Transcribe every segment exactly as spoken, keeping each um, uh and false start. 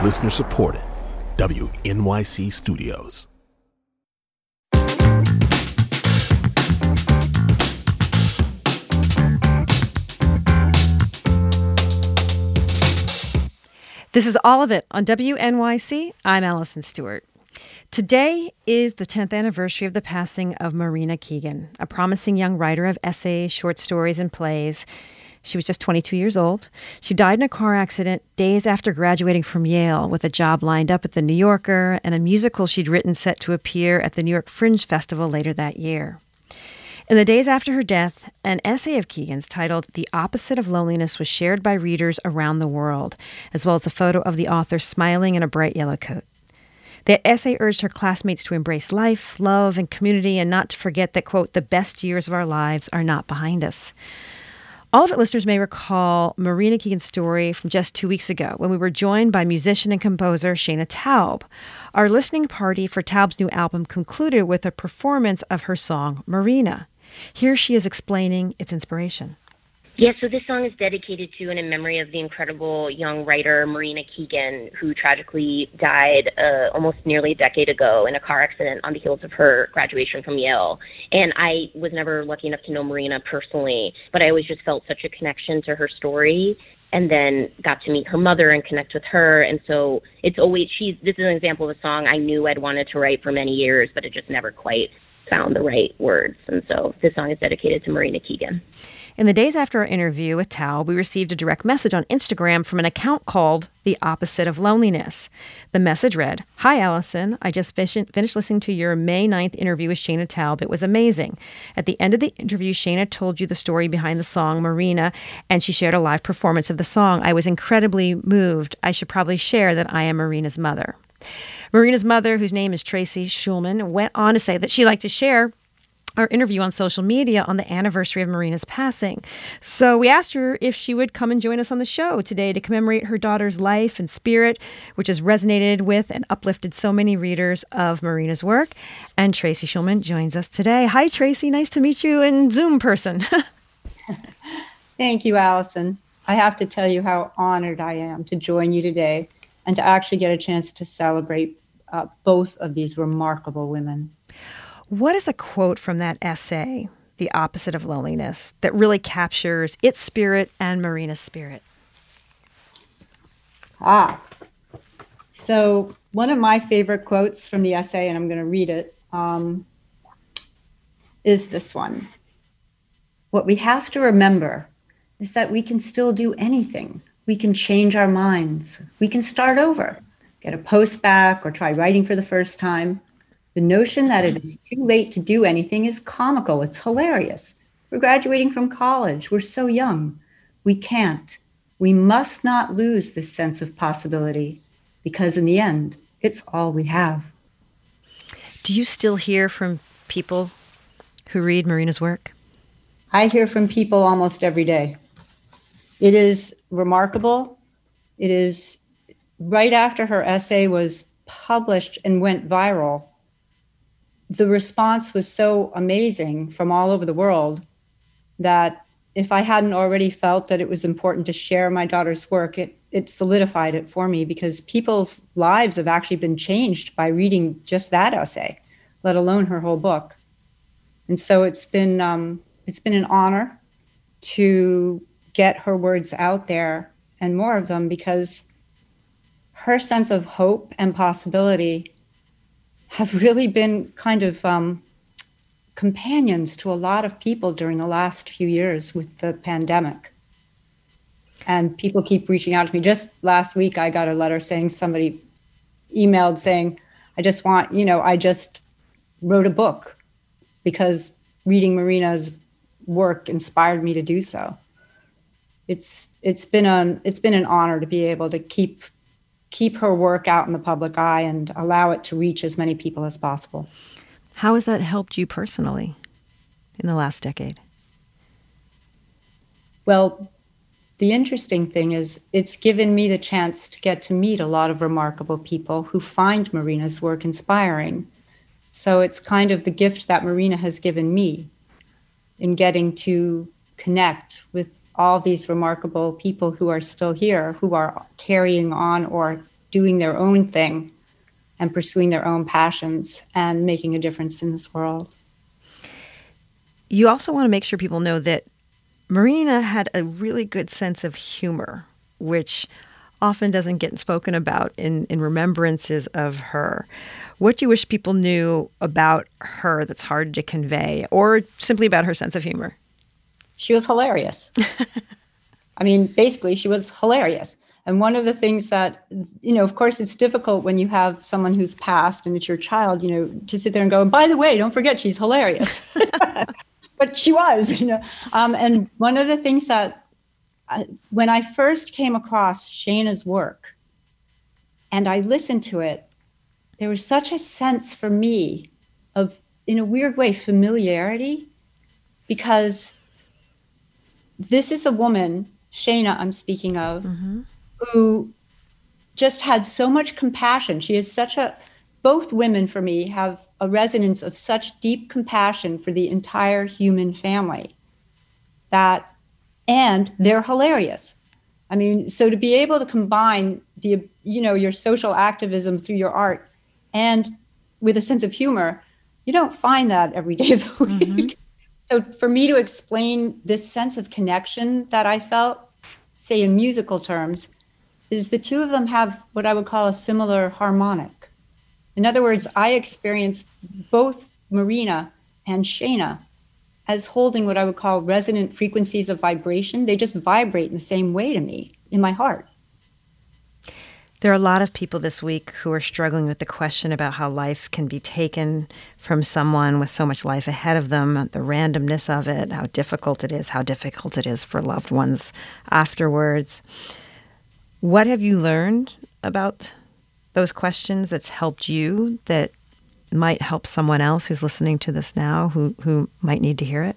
Listener supported. W N Y C Studios. This is All of It on W N Y C. I'm Allison Stewart. Today is the tenth anniversary of the passing of Marina Keegan, a promising young writer of essays, short stories, and plays. She was just twenty-two years old. She died in a car accident days after graduating from Yale with a job lined up at The New Yorker and a musical she'd written set to appear at the New York Fringe Festival later that year. In the days after her death, an essay of Keegan's titled The Opposite of Loneliness was shared by readers around the world, as well as a photo of the author smiling in a bright yellow coat. The essay urged her classmates to embrace life, love, and community, and not to forget that, quote, the best years of our lives are not behind us. All of it listeners may recall Marina Keegan's story from just two weeks ago when we were joined by musician and composer Shaina Taub. Our listening party for Taub's new album concluded with a performance of her song, Marina. Here she is explaining its inspiration. Yeah, so this song is dedicated to and in memory of the incredible young writer Marina Keegan, who tragically died uh, almost nearly a decade ago in a car accident on the heels of her graduation from Yale. And I was never lucky enough to know Marina personally, but I always just felt such a connection to her story, and then got to meet her mother and connect with her. And so it's always, she's, this is an example of a song I knew I'd wanted to write for many years, but it just never quite found the right words. And so this song is dedicated to Marina Keegan. In the days after our interview with Taub, we received a direct message on Instagram from an account called The Opposite of Loneliness. The message read, "Hi, Allison. I just finished listening to your May ninth interview with Shaina Taub. It was amazing. At the end of the interview, Shaina told you the story behind the song Marina, and she shared a live performance of the song. I was incredibly moved. I should probably share that I am Marina's mother." Marina's mother, whose name is Tracy Schulman, went on to say that she'd like to share our interview on social media on the anniversary of Marina's passing. So we asked her if she would come and join us on the show today to commemorate her daughter's life and spirit, which has resonated with and uplifted so many readers of Marina's work. And Tracy Schulman joins us today. Hi, Tracy. Nice to meet you in Zoom person. Thank you, Allison. I have to tell you how honored I am to join you today and to actually get a chance to celebrate uh, both of these remarkable women. What is a quote from that essay, The Opposite of Loneliness, that really captures its spirit and Marina's spirit? Ah, so one of my favorite quotes from the essay, and I'm going to read it, um, is this one. What we have to remember is that we can still do anything. We can change our minds. We can start over, get a post back, or try writing for the first time. The notion that it is too late to do anything is comical. It's hilarious. We're graduating from college. We're so young. We can't. We must not lose this sense of possibility, because in the end, it's all we have. Do you still hear from people who read Marina's work? I hear from people almost every day. It is remarkable. It is right after her essay was published and went viral. The response was so amazing from all over the world that if I hadn't already felt that it was important to share my daughter's work, it, it solidified it for me, because people's lives have actually been changed by reading just that essay, let alone her whole book. And so it's been um, it's been an honor to get her words out there, and more of them, because her sense of hope and possibility have really been kind of um, companions to a lot of people during the last few years with the pandemic. And people keep reaching out to me. Just last week, I got a letter saying, somebody emailed saying, I just want, you know, I just wrote a book because reading Marina's work inspired me to do so. It's it's been an it's been an honor to be able to keep keep her work out in the public eye and allow it to reach as many people as possible. How has that helped you personally in the last decade? Well, the interesting thing is it's given me the chance to get to meet a lot of remarkable people who find Marina's work inspiring. So it's kind of the gift that Marina has given me in getting to connect with all these remarkable people who are still here, who are carrying on or doing their own thing and pursuing their own passions and making a difference in this world. You also want to make sure people know that Marina had a really good sense of humor, which often doesn't get spoken about in, in remembrances of her. What do you wish people knew about her that's hard to convey, or simply about her sense of humor? She was hilarious. I mean, basically, she was hilarious. And one of the things that, you know, of course, it's difficult when you have someone who's passed and it's your child, you know, to sit there and go, and by the way, don't forget, she's hilarious. But she was, you know. Um, and one of the things that, uh, when I first came across Shayna's work and I listened to it, there was such a sense for me of, in a weird way, familiarity, because this is a woman, Shayna I'm speaking of, mm-hmm. who just had so much compassion. She is such a, both women for me have a resonance of such deep compassion for the entire human family that, and they're hilarious. I mean, so to be able to combine the, you know, your social activism through your art and with a sense of humor, you don't find that every day of the week. Mm-hmm. So for me to explain this sense of connection that I felt, say in musical terms, is the two of them have what I would call a similar harmonic. In other words, I experience both Marina and Shayna as holding what I would call resonant frequencies of vibration. They just vibrate in the same way to me, in my heart. There are a lot of people this week who are struggling with the question about how life can be taken from someone with so much life ahead of them, the randomness of it, how difficult it is, how difficult it is for loved ones afterwards. What have you learned about those questions that's helped you, that might help someone else who's listening to this now who, who might need to hear it?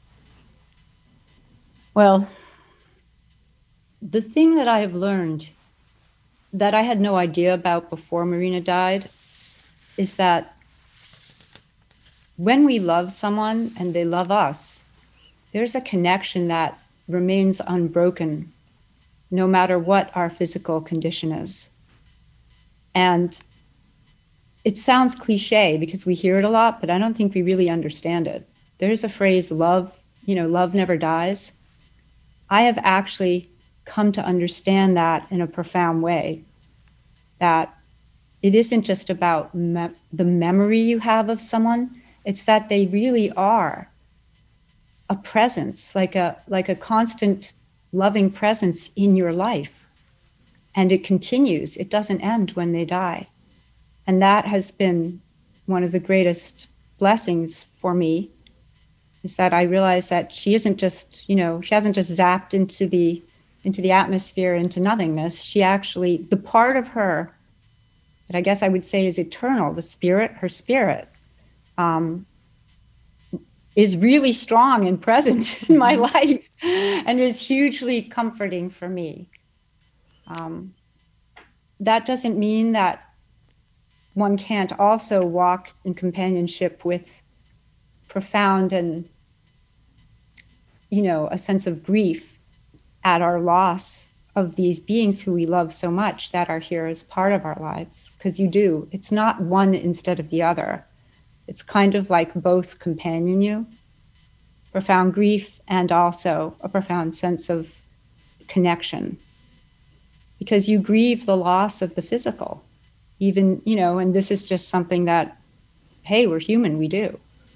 Well, the thing that I have learned that I had no idea about before Marina died is that when we love someone and they love us, there's a connection that remains unbroken no matter what our physical condition is. And it sounds cliche because we hear it a lot, but I don't think we really understand it. There's a phrase, love, you know, love never dies. I have actually come to understand that in a profound way, that it isn't just about me- the memory you have of someone, it's that they really are a presence, like a like a constant loving presence in your life. And it continues, it doesn't end when they die. And that has been one of the greatest blessings for me, is that I realize that she isn't just, you know, she hasn't just zapped into the into the atmosphere, into nothingness. She actually, the part of her that I guess I would say is eternal, the spirit, her spirit, um, is really strong and present in my life and is hugely comforting for me. Um, that doesn't mean that one can't also walk in companionship with profound and, you know, a sense of grief at our loss of these beings who we love so much that are here as part of our lives. Because you do. It's not one instead of the other. It's kind of like both companion you, profound grief and also a profound sense of connection. Because you grieve the loss of the physical. Even, you know, and this is just something that, hey, we're human, we do.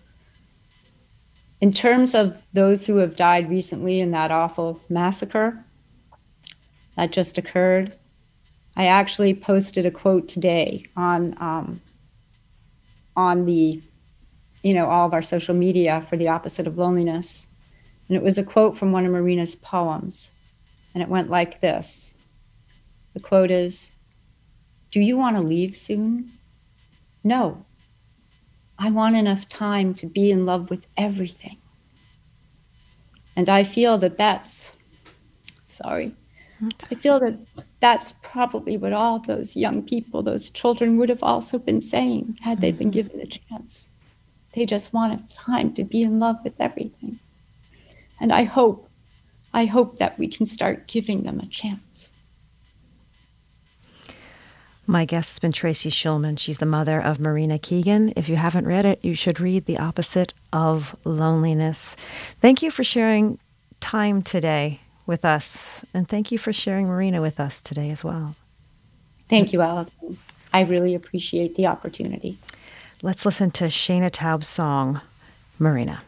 In terms of those who have died recently in that awful massacre that just occurred, I actually posted a quote today on um, on the, you know, all of our social media for the opposite of loneliness. And it was a quote from one of Marina's poems. And it went like this. The quote is, "Do you want to leave soon? No. I want enough time to be in love with everything." And I feel that that's, sorry, I feel that that's probably what all those young people, those children would have also been saying had they been given the chance. They just wanted time to be in love with everything. And I hope, I hope that we can start giving them a chance. My guest has been Tracy Shulman. She's the mother of Marina Keegan. If you haven't read it, you should read The Opposite of Loneliness. Thank you for sharing time today with us. And thank you for sharing Marina with us today as well. Thank you, Allison. I really appreciate the opportunity. Let's listen to Shana Taub's song, Marina.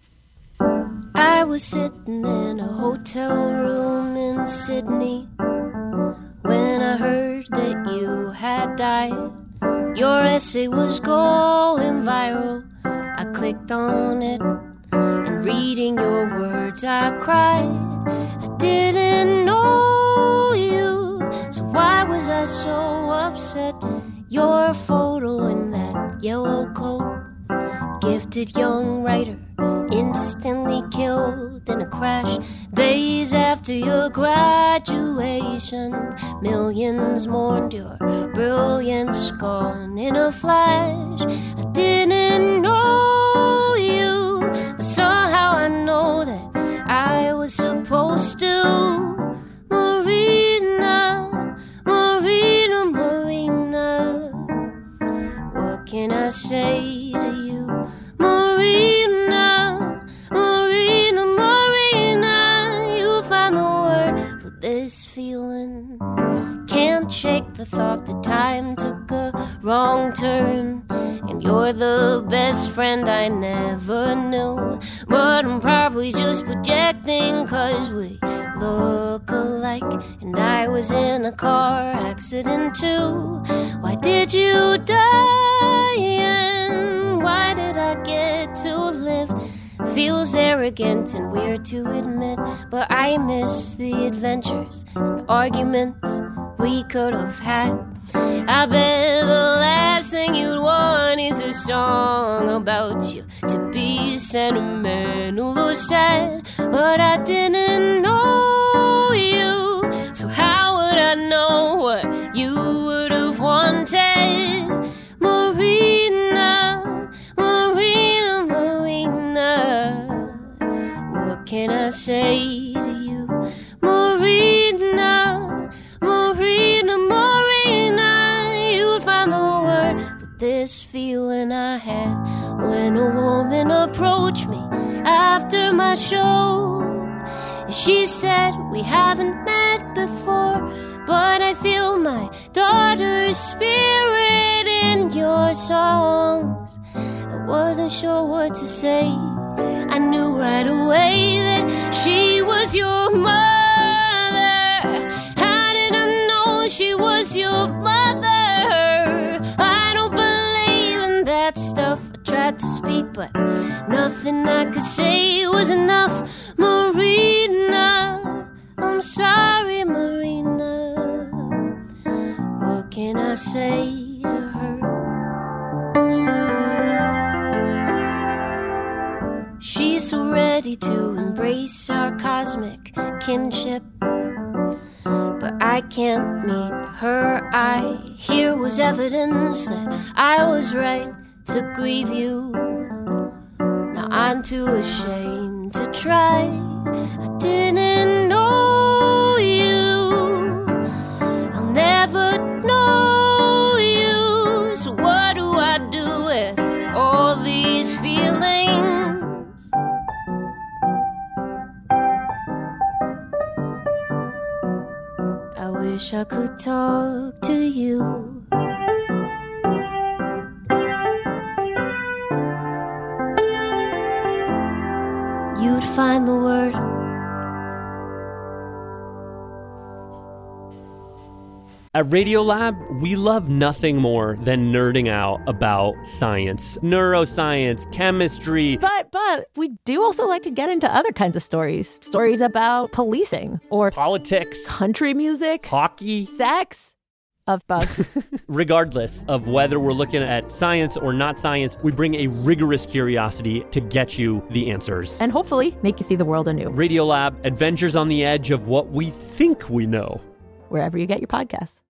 I was sitting in a hotel room in Sydney when I heard that you had died. Your essay was going viral. I clicked on it, and reading your words I cried. I didn't know you, so why was I so upset? Your photo in that yellow coat, gifted young writer, instantly killed in a crash. Days after your graduation, millions mourned your brilliance gone in a flash. I didn't know you, but somehow I know that I was supposed to. Marina, Marina, Marina, what can I say to you? Marina, Marina, Marina, you find the word for this feeling. Can't shake the thought that time took a wrong turn, and you're the best friend I never knew. But I'm probably just projecting, cause we look alike, and I was in a car accident too. Why did you die, and why did I get to live? Feels arrogant and weird to admit, but I miss the adventures and arguments we could have had. I bet the last thing you'd want is a song about you to be sentimental or sad. But I didn't know you, so how would I know what you would have wanted? Marina, Marina, Marina, what can I say to you? Marina, Marina, Marina, you'd find the word for this feeling I had when a woman approached me after my show. She said, we haven't met before, but I feel my daughter's spirit in your songs. I wasn't sure what to say. I knew right away that she was your mother. How did I know she was your mother? I don't believe in that stuff. I tried to speak, but nothing I could say was enough. Marina, I'm sorry, Marina. What can I say to her? She's so ready to embrace our cosmic kinship, but I can't meet her eye. Here was evidence that I was right to grieve you. Now I'm too ashamed to try. I didn't know you, I'll never know you. So what do I do with all these feelings? I wish I could talk to you. You'd find the word. At Radiolab, we love nothing more than nerding out about science, neuroscience, chemistry. But but we do also like to get into other kinds of stories. Stories about policing or Politics, country music, hockey, sex, of bugs. Regardless of whether we're looking at science or not science, we bring a rigorous curiosity to get you the answers. And hopefully make you see the world anew. Radiolab, adventures on the edge of what we think we know. Wherever you get your podcasts.